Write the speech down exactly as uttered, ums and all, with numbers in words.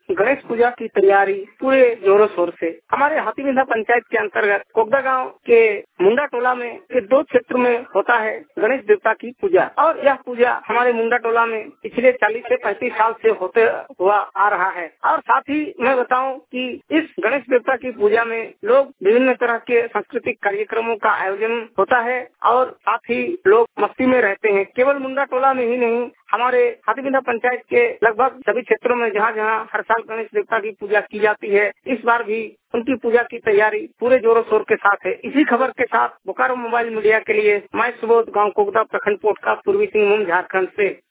गणेश पूजा की तैयारी पूरे जोरों शोर से। हमारे हाथीबिंधा पंचायत के अंतर्गत कोकदा गांव के मुंडा टोला में के दो क्षेत्र में होता है गणेश देवता की पूजा और यह पूजा हमारे मुंडा टोला में पिछले चालीस से पैंतीस साल से होते हुआ आ रहा है। और साथ ही मैं बताऊं कि इस गणेश देवता की पूजा में लोग विभिन्न तरह के सांस्कृतिक कार्यक्रमों का आयोजन होता है और साथ ही लोग मस्ती में रहते हैं। केवल मुंडा टोला में ही नहीं, हमारे हाथीबिंधा पंचायत के लगभग सभी क्षेत्रों में जहाँ जहाँ हर साल गणेश देवता की पूजा की जाती है, इस बार भी उनकी पूजा की तैयारी पूरे जोरों शोर के साथ है। इसी खबर के साथ बोकारो मोबाइल मीडिया के लिए मैं सुबोध गांव कोकदा प्रखंड पोटका पूर्वी सिंहभूम झारखंड से।